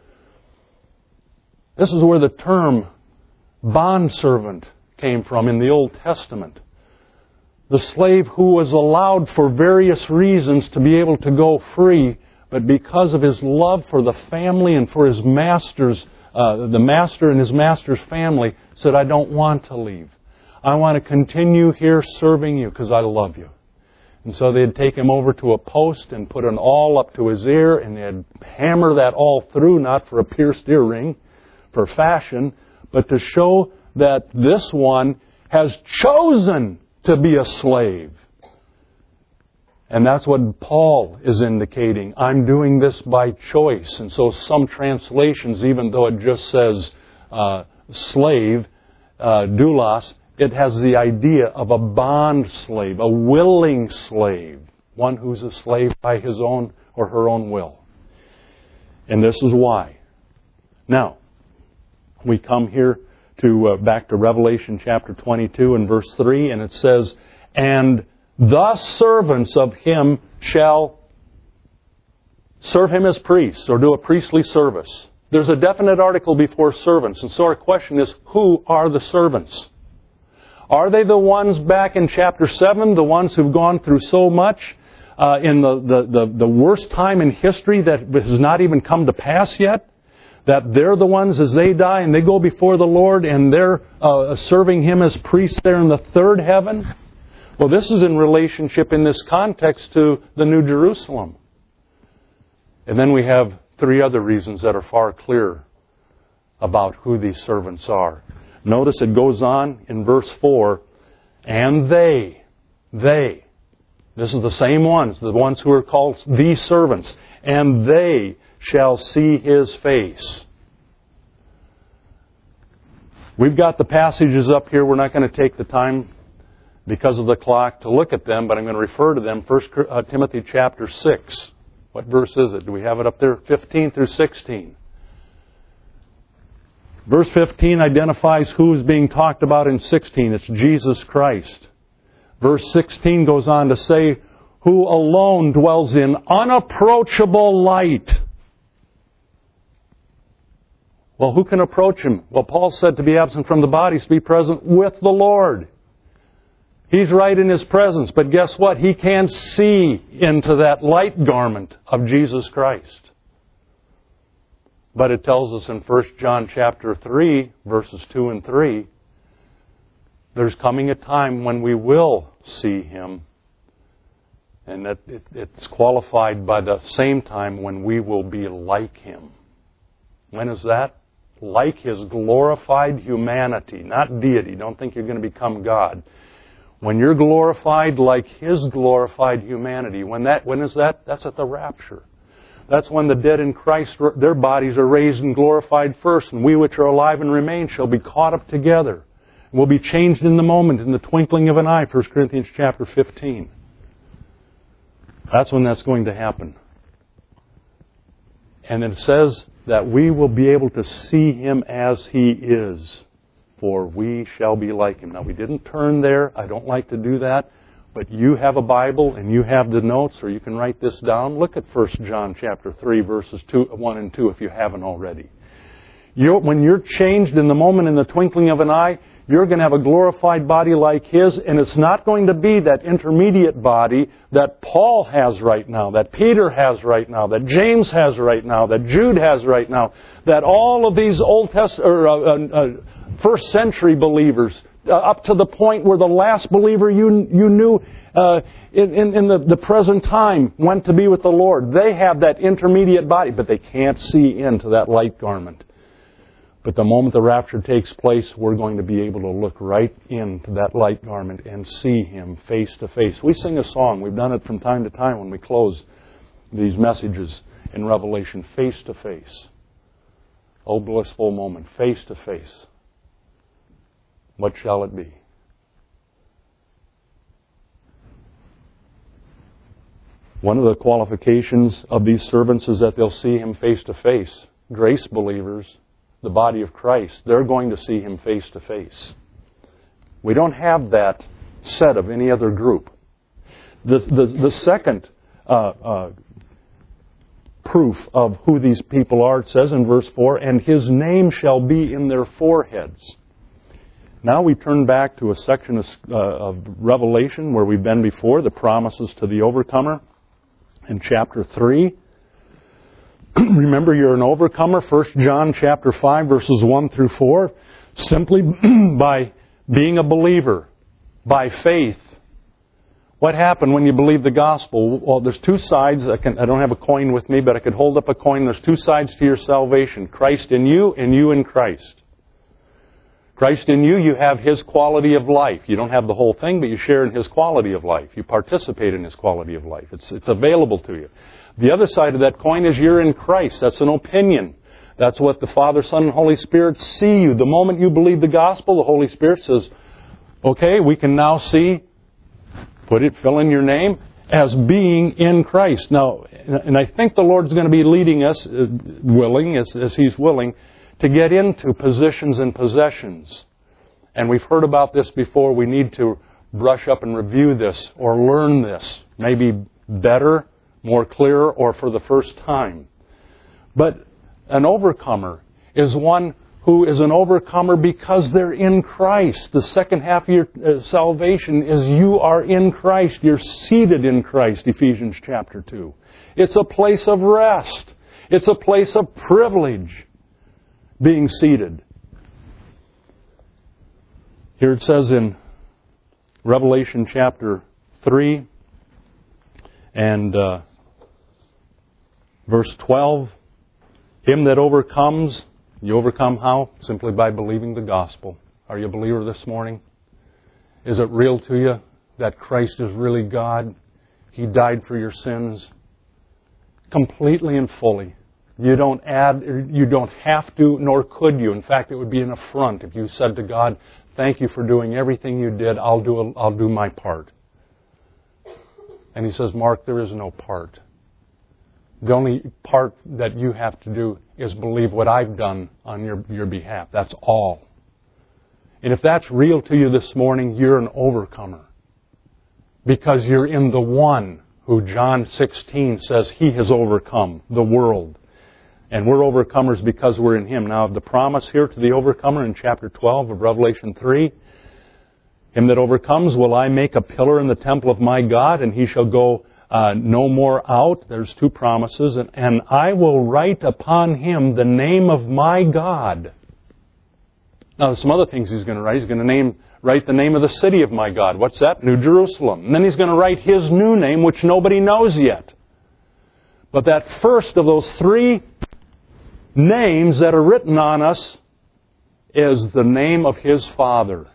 This is where the term bondservant came from in the Old Testament. The slave who was allowed for various reasons to be able to go free, but because of his love for the family and for his master's, uh, the master and his master's family, said, I don't want to leave. I want to continue here serving you because I love you. And so they'd take him over to a post and put an awl up to his ear, and they'd hammer that awl through, not for a pierced earring, for fashion, but to show that this one has chosen to be a slave. And that's what Paul is indicating. I'm doing this by choice. And so some translations, even though it just says uh, slave, uh, doulos, it has the idea of a bond slave, a willing slave, one who's a slave by his own or her own will. And this is why. Now, we come here to uh, back to Revelation chapter twenty-two and verse three, and it says, and the servants of Him shall serve Him as priests or do a priestly service. There's a definite article before servants. And so our question is, who are the servants? Are they the ones back in chapter seven, the ones who've gone through so much uh, in the, the, the, the worst time in history that has not even come to pass yet? That they're the ones as they die and they go before the Lord and they're uh, serving Him as priests there in the third heaven? Well, this is in relationship in this context to the New Jerusalem. And then we have three other reasons that are far clearer about who these servants are. Notice it goes on in verse four, and they, they, this is the same ones, the ones who are called the servants, and they shall see His face. We've got the passages up here. We're not going to take the time because of the clock to look at them, but I'm going to refer to them. First Timothy chapter six. What verse is it? Do we have it up there? fifteen through sixteen. Verse fifteen identifies who is being talked about in sixteen. It's Jesus Christ. Verse sixteen goes on to say, who alone dwells in unapproachable light. Well, who can approach Him? Well, Paul said to be absent from the body is to be present with the Lord. He's right in His presence, but guess what? He can't see into that light garment of Jesus Christ. But it tells us in First John chapter three, verses two and three, there's coming a time when we will see Him. And that it, it's qualified by the same time when we will be like Him. When is that? Like His glorified humanity, not deity. Don't think you're going to become God. When you're glorified like His glorified humanity, when that, when is that? That's at the rapture. That's when the dead in Christ, their bodies are raised and glorified first, and we which are alive and remain shall be caught up together. We'll be changed in the moment, in the twinkling of an eye, First Corinthians chapter fifteen. That's when that's going to happen. And it says that we will be able to see Him as He is, for we shall be like Him. Now, we didn't turn there. I don't like to do that. But you have a Bible and you have the notes, or you can write this down. Look at First John chapter three, verses two, one and two, if you haven't already. You're, when you're changed in the moment, in the twinkling of an eye, you're going to have a glorified body like His, and it's not going to be that intermediate body that Paul has right now, that Peter has right now, that James has right now, that Jude has right now, that all of these Old Test or uh, uh, first century believers, uh, up to the point where the last believer you you knew uh, in, in, in the, the present time went to be with the Lord. They have that intermediate body, but they can't see into that light garment. But the moment the rapture takes place, we're going to be able to look right into that light garment and see Him face to face. We sing a song. We've done it from time to time when we close these messages in Revelation, face to face. Oh, blissful moment, face to face. What shall it be? One of the qualifications of these servants is that they'll see Him face to face. Grace believers, the body of Christ, they're going to see Him face to face. We don't have that set of any other group. The, the, the second uh, uh, proof of who these people are, it says in verse four, and His name shall be in their foreheads. Now we turn back to a section of, uh, of Revelation where we've been before, the promises to the overcomer in chapter three. Remember, you're an overcomer, First John chapter five, verses one through four, simply by being a believer, by faith. What happened when you believe the gospel? Well, there's two sides. I, can, I don't have a coin with me, but I could hold up a coin. There's two sides to your salvation. Christ in you and you in Christ. Christ in you, you have His quality of life. You don't have the whole thing, but you share in His quality of life. You participate in His quality of life. It's, it's available to you. The other side of that coin is you're in Christ. That's an opinion. That's what the Father, Son, and Holy Spirit see you. The moment you believe the gospel, the Holy Spirit says, okay, we can now see, put it, fill in your name, as being in Christ. Now, and I think the Lord's going to be leading us, uh, willing, as, as He's willing, to get into positions and possessions. And we've heard about this before. We need to brush up and review this or learn this, maybe better, more clear, or for the first time. But an overcomer is one who is an overcomer because they're in Christ. The second half of your uh, salvation is you are in Christ. You're seated in Christ, Ephesians chapter two. It's a place of rest. It's a place of privilege, being seated. Here it says in Revelation chapter three and uh, verse twelve, him that overcomes, you overcome how? Simply by believing the gospel. Are you a believer this morning? Is it real to you that Christ is really God? He died for your sins completely and fully. You don't add, you don't have to, nor could you. In fact, it would be an affront if you said to God, thank you for doing everything you did. I'll do, a, I'll do my part. And He says, Mark, there is no part. The only part that you have to do is believe what I've done on your, your behalf. That's all. And if that's real to you this morning, you're an overcomer. Because you're in the one who John sixteen says He has overcome the world. And we're overcomers because we're in Him. Now, the promise here to the overcomer in chapter twelve of Revelation three, him that overcomes will I make a pillar in the temple of my God, and he shall go uh, no more out. There's two promises. And, and I will write upon him the name of my God. Now, there's some other things He's going to write. He's going to name, write the name of the city of my God. What's that? New Jerusalem. And then He's going to write His new name, which nobody knows yet. But that first of those three names that are written on us is the name of His Father.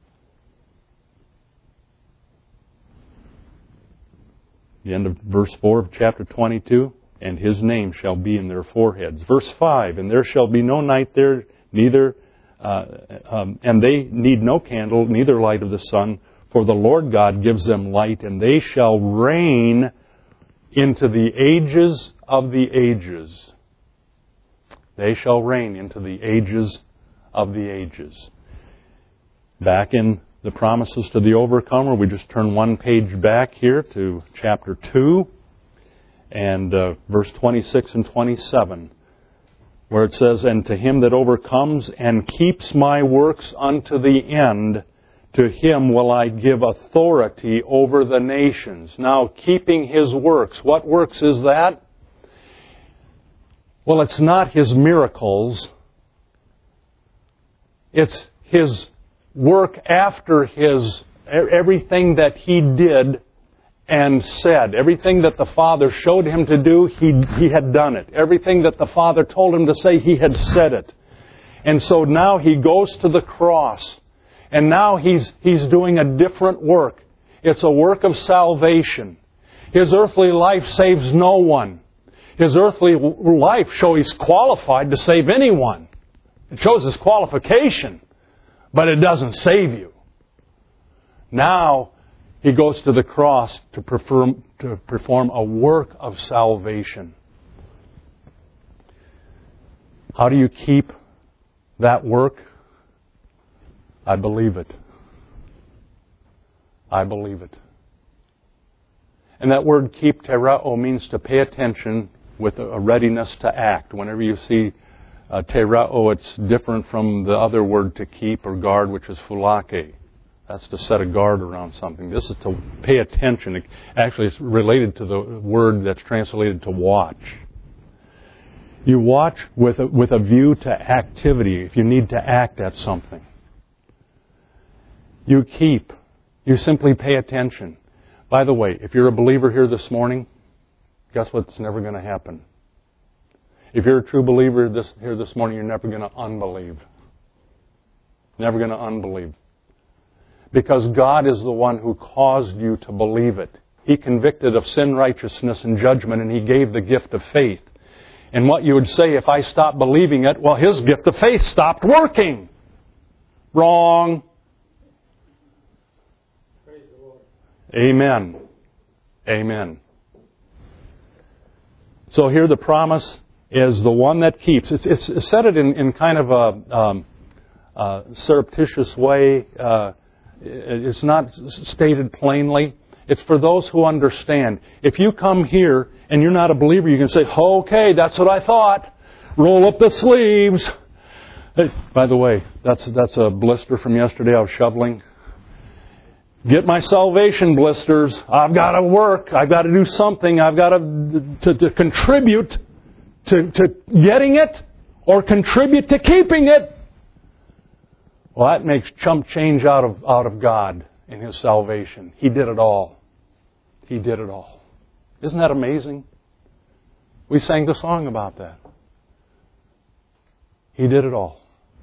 The end of verse four of chapter twenty-two. And His name shall be in their foreheads. Verse five. And there shall be no night there, neither, uh, um, and they need no candle, neither light of the sun, for the Lord God gives them light, and they shall reign into the ages of the ages. They shall reign into the ages of the ages. Back in the promises to the overcomer, we just turn one page back here to chapter two and uh, verse twenty-six and twenty-seven, where it says, And to him that overcomes and keeps my works unto the end, to him will I give authority over the nations. Now, keeping His works. What works is that? Well, it's not His miracles. It's His work after His, everything that He did and said. Everything that the Father showed Him to do, He, he had done it. Everything that the Father told Him to say, He had said it. And so now He goes to the cross. And now He's, he's doing a different work. It's a work of salvation. His earthly life saves no one. His earthly life shows He's qualified to save anyone. It shows His qualification, but it doesn't save you. Now He goes to the cross to perform, to perform a work of salvation. How do you keep that work? I believe it. I believe it. And that word keep, terao, means to pay attention with a readiness to act. Whenever you see uh, terao, it's different from the other word to keep or guard, which is phulake. That's to set a guard around something. This is to pay attention. It, actually, it's related to the word that's translated to watch. You watch with a, with a view to activity if you need to act at something. You keep. You simply pay attention. By the way, if you're a believer here this morning, guess what's never going to happen? If you're a true believer this, here this morning, you're never going to unbelieve. Never going to unbelieve. Because God is the one who caused you to believe it. He convicted of sin, righteousness, and judgment, and He gave the gift of faith. And what you would say if I stopped believing it, well, His gift of faith stopped working. Wrong. Praise the Lord. Amen. Amen. So here the promise is the one that keeps. It's, it's, it's said it in, in kind of a um, uh, surreptitious way. Uh, it's not stated plainly. It's for those who understand. If you come here and you're not a believer, you can say, okay, that's what I thought. Roll up the sleeves. Hey, by the way, that's that's a blister from yesterday. I was shoveling. Get my salvation blisters. I've got to work. I've got to do something. I've got to, to, to contribute to, to getting it or contribute to keeping it. Well, that makes chump change out of, out of God in His salvation. He did it all. He did it all. Isn't that amazing? We sang the song about that. He did it all.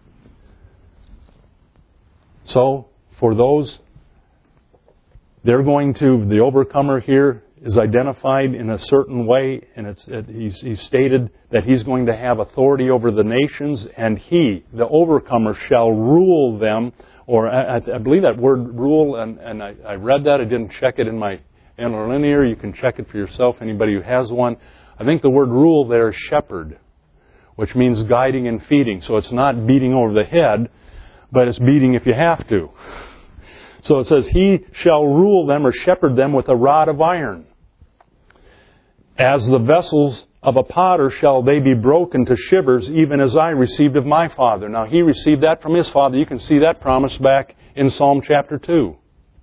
So, for those, they're going to, the overcomer here is identified in a certain way, and it's, it, he's, he's stated that he's going to have authority over the nations, and he, the overcomer, shall rule them. Or I, I believe that word rule, and, and I, I read that. I didn't check it in my interlinear. You can check it for yourself, anybody who has one. I think the word rule there is shepherd, which means guiding and feeding. So it's not beating over the head, but it's beating if you have to. So it says, He shall rule them or shepherd them with a rod of iron. As the vessels of a potter shall they be broken to shivers, even as I received of my Father. Now He received that from His Father. You can see that promise back in Psalm chapter two.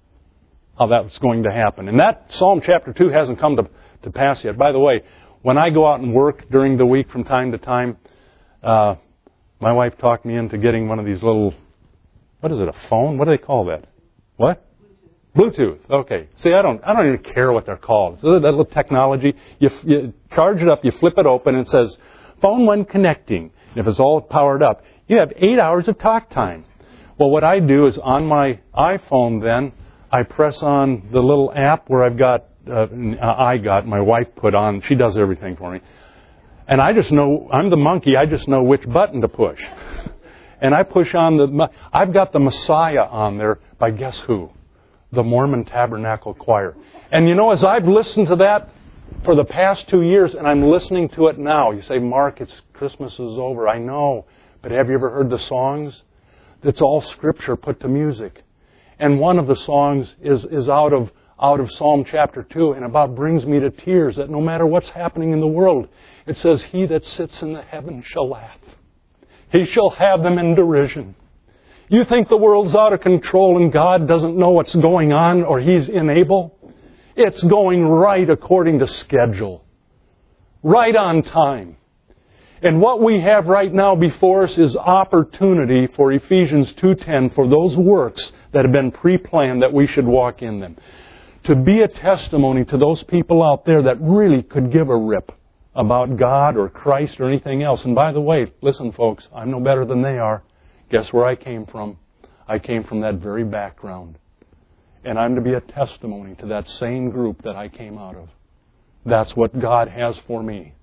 How that was going to happen. And that Psalm chapter two hasn't come to, to pass yet. By the way, when I go out and work during the week from time to time, uh, my wife talked me into getting one of these little, what is it, a phone? What do they call that? What? Bluetooth. Okay. See, I don't, I don't even care what they're called. So that little technology, you, you charge it up, you flip it open, and it says, phone when connecting. And if it's all powered up, you have eight hours of talk time. Well, what I do is on my iPhone then, I press on the little app where I've got, uh, I got, my wife put on, she does everything for me. And I just know, I'm the monkey, I just know which button to push. And I push on the, I've got the Messiah on there by guess who? The Mormon Tabernacle Choir. And you know, as I've listened to that for the past two years, and I'm listening to it now, you say, Mark, it's Christmas is over. I know. But have you ever heard the songs? It's all Scripture put to music. And one of the songs is, is out of out of Psalm chapter two, and about brings me to tears that no matter what's happening in the world, it says, He that sits in the heavens shall laugh. He shall have them in derision. You think the world's out of control and God doesn't know what's going on or He's unable? It's going right according to schedule. Right on time. And what we have right now before us is opportunity for Ephesians two ten, for those works that have been pre-planned that we should walk in them. To be a testimony to those people out there that really could give a rip about God or Christ or anything else. And by the way, listen folks, I'm no better than they are. Guess where I came from? I came from that very background. And I'm to be a testimony to that same group that I came out of. That's what God has for me.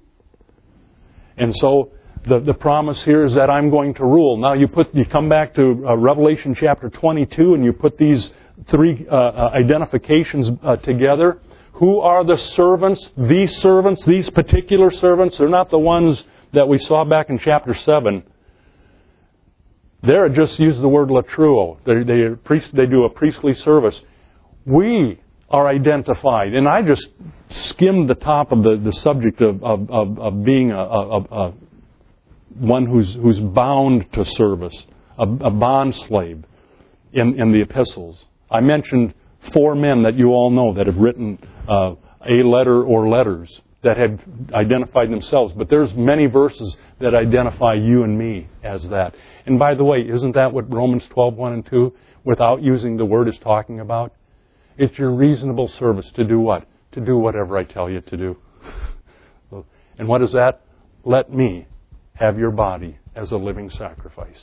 And so the, the promise here is that I'm going to rule. Now you put you come back to uh, Revelation chapter twenty-two and you put these three uh, uh, identifications uh, together. Who are the servants? These servants, these particular servants, they're not the ones that we saw back in chapter seven. There it just uses the word latruo. They, they, priest, they do a priestly service. We are identified. And I just skimmed the top of the, the subject of, of, of, of being a, a, a one who's, who's bound to service, a, a bond slave in, in the epistles. I mentioned four men that you all know that have written uh, a letter or letters that have identified themselves. But there's many verses that identify you and me as that. And by the way, isn't that what Romans twelve, one and two, without using the word, is talking about? It's your reasonable service to do what? To do whatever I tell you to do. And what is that? Let me have your body as a living sacrifice.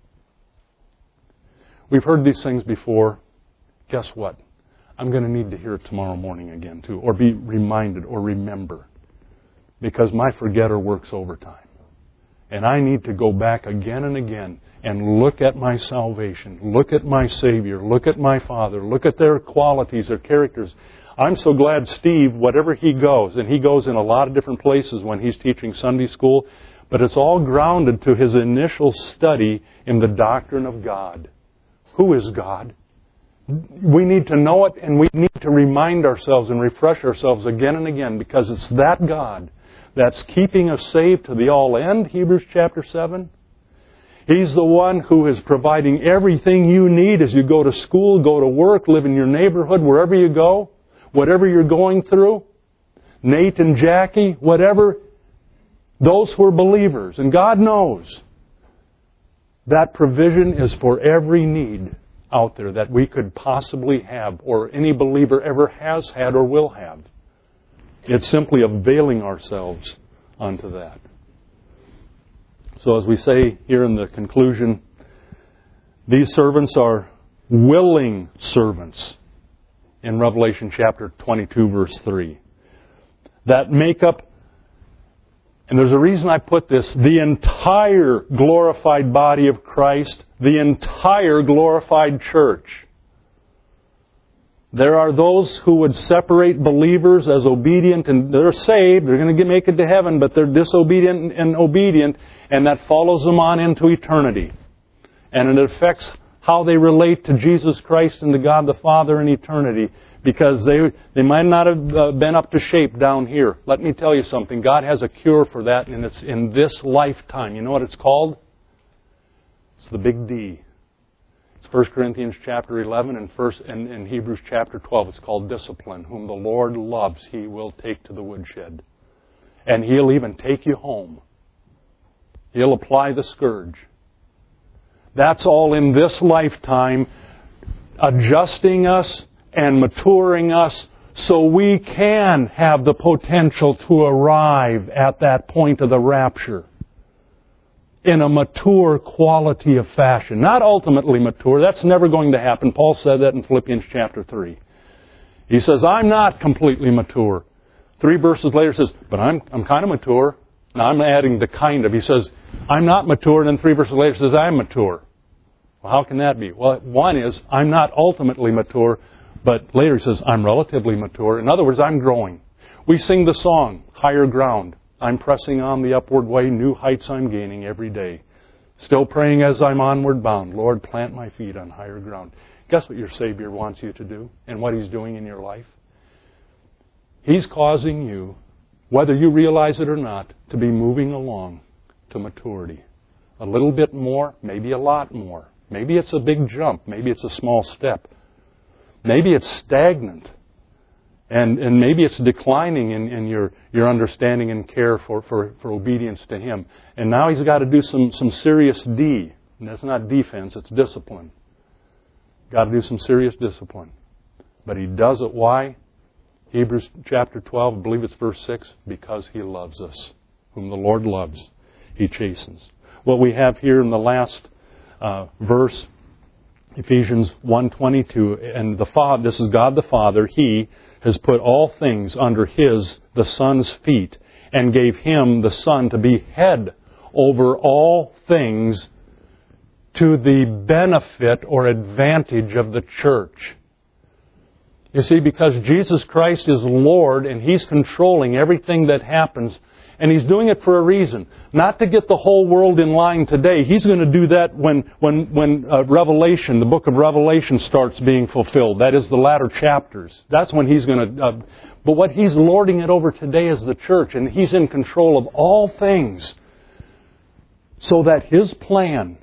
We've heard these things before. Guess what? I'm going to need to hear it tomorrow morning again too, or be reminded or remember, because my forgetter works overtime. And I need to go back again and again and look at my salvation, look at my Savior, look at my Father, look at their qualities, their characters. I'm so glad Steve, whatever he goes, and he goes in a lot of different places when he's teaching Sunday school, but it's all grounded to his initial study in the doctrine of God. Who is God? We need to know it, and we need to remind ourselves and refresh ourselves again and again, because it's that God that's keeping us saved to the all end, Hebrews chapter seven. He's the one who is providing everything you need as you go to school, go to work, live in your neighborhood, wherever you go, whatever you're going through. Nate and Jackie, whatever, those who are believers. And God knows that provision is for every need out there that we could possibly have, or any believer ever has had or will have. It's simply availing ourselves unto that. So as we say here in the conclusion, these servants are willing servants in Revelation chapter twenty-two, verse three, that make up, and there's a reason I put this, the entire glorified body of Christ, the entire glorified church. There are those who would separate believers as obedient, and they're saved, they're going to make it to heaven, but they're disobedient and obedient, and that follows them on into eternity. And it affects how they relate to Jesus Christ and to God the Father in eternity, because they they might not have uh, been up to shape down here. Let me tell you something. God has a cure for that, and it's in this lifetime. You know what it's called? It's the big D. It's First Corinthians chapter eleven and, first, and, and Hebrews chapter twelve. It's called discipline. Whom the Lord loves, He will take to the woodshed. And He'll even take you home. He'll apply the scourge. That's all in this lifetime, adjusting us and maturing us so we can have the potential to arrive at that point of the rapture in a mature quality of fashion. Not ultimately mature. That's never going to happen. Paul said that in Philippians chapter three. He says, I'm not completely mature. Three verses later says, but I'm I'm kind of mature. Now I'm adding the kind of. He says, I'm not mature. And then three verses later says, I'm mature. Well, how can that be? Well, one is, I'm not ultimately mature, but later he says, I'm relatively mature. In other words, I'm growing. We sing the song, Higher Ground. I'm pressing on the upward way, new heights I'm gaining every day. Still praying as I'm onward bound, Lord, plant my feet on higher ground. Guess what your Savior wants you to do and what He's doing in your life? He's causing you, whether you realize it or not, to be moving along to maturity. A little bit more, maybe a lot more. Maybe it's a big jump. Maybe it's a small step. Maybe it's stagnant. And and maybe it's declining in, in your, your understanding and care for, for, for obedience to Him. And now He's got to do some, some serious D. And that's not defense, it's discipline. Got to do some serious discipline. But He does it. Why? Hebrews chapter twelve, I believe it's verse six, because He loves us. Whom the Lord loves, He chastens. What we have here in the last uh, verse, Ephesians one twenty-two, and the Father, this is God the Father, He has put all things under His, the Son's feet, and gave Him, the Son, to be head over all things to the benefit or advantage of the church. You see, because Jesus Christ is Lord and He's controlling everything that happens, and He's doing it for a reason. Not to get the whole world in line today. He's going to do that when when when uh, Revelation, the book of Revelation starts being fulfilled. That is the latter chapters. That's when He's going to... Uh, but what He's lording it over today is the church. And He's in control of all things. So that His plan,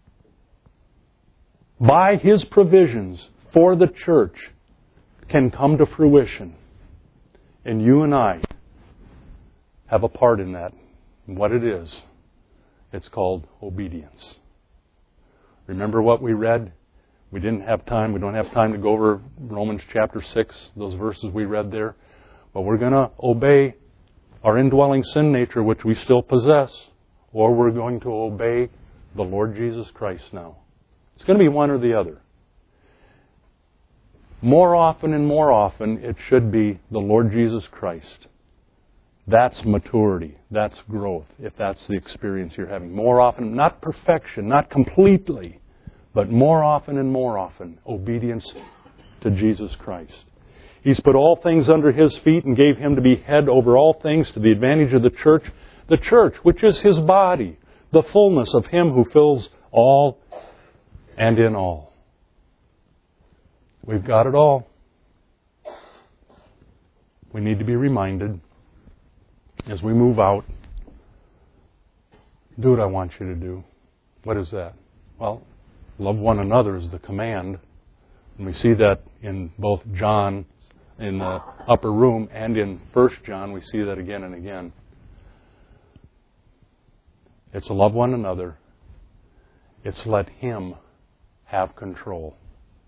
by His provisions for the church, can come to fruition. And you and I have a part in that. And what it is, it's called obedience. Remember what we read? We didn't have time. We don't have time to go over Romans chapter six, those verses we read there. But we're going to obey our indwelling sin nature, which we still possess, or we're going to obey the Lord Jesus Christ now. It's going to be one or the other. More often and more often, it should be the Lord Jesus Christ. That's maturity. That's growth, if that's the experience you're having. More often, not perfection, not completely, but more often and more often, obedience to Jesus Christ. He's put all things under His feet and gave Him to be head over all things to the advantage of the church. The church, which is His body, the fullness of Him who fills all and in all. We've got it all. We need to be reminded as we move out, do what I want you to do. What is that? Well, love one another is the command. And we see that in both John, in the upper room, and in First John, we see that again and again. It's love one another. It's let Him have control.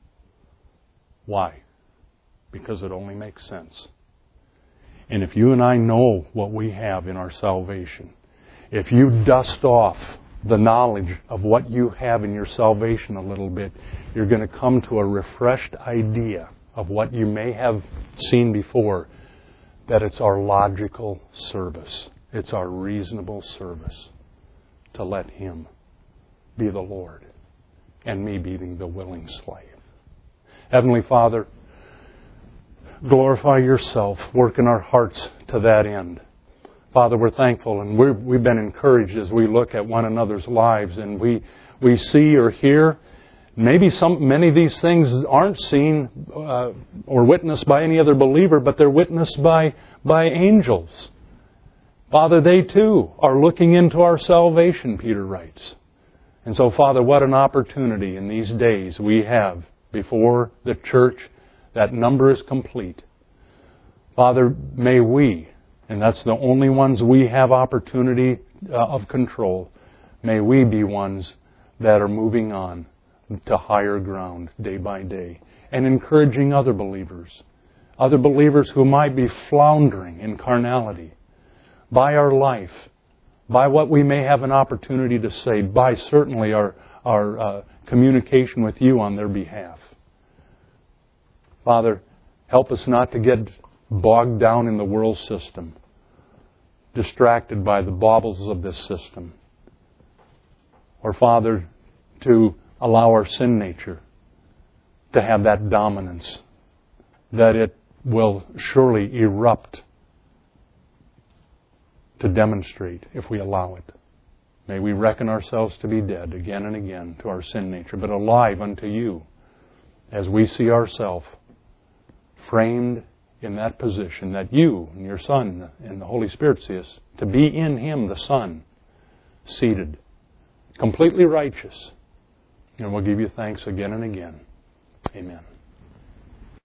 Why? Because it only makes sense. And if you and I know what we have in our salvation, if you dust off the knowledge of what you have in your salvation a little bit, you're going to come to a refreshed idea of what you may have seen before, that it's our logical service. It's our reasonable service to let Him be the Lord and me being the willing slave. Heavenly Father, glorify yourself. Work in our hearts to that end. Father, we're thankful, and we're, we've been encouraged as we look at one another's lives, and we we see or hear. Maybe some many of these things aren't seen uh, or witnessed by any other believer, but they're witnessed by by angels. Father, they too are looking into our salvation, Peter writes. And so, Father, what an opportunity in these days we have before the church. That number is complete. Father, may we, and that's the only ones we have opportunity uh, of control, may we be ones that are moving on to higher ground day by day and encouraging other believers, other believers who might be floundering in carnality, by our life, by what we may have an opportunity to say, by certainly our, our uh, communication with you on their behalf. Father, help us not to get bogged down in the world system, distracted by the baubles of this system. Or, Father, to allow our sin nature to have that dominance, that it will surely erupt to demonstrate if we allow it. May we reckon ourselves to be dead again and again to our sin nature, but alive unto you as we see ourselves framed in that position that you and your Son and the Holy Spirit see us, to be in Him, the Son, seated, completely righteous. And we'll give you thanks again and again. Amen.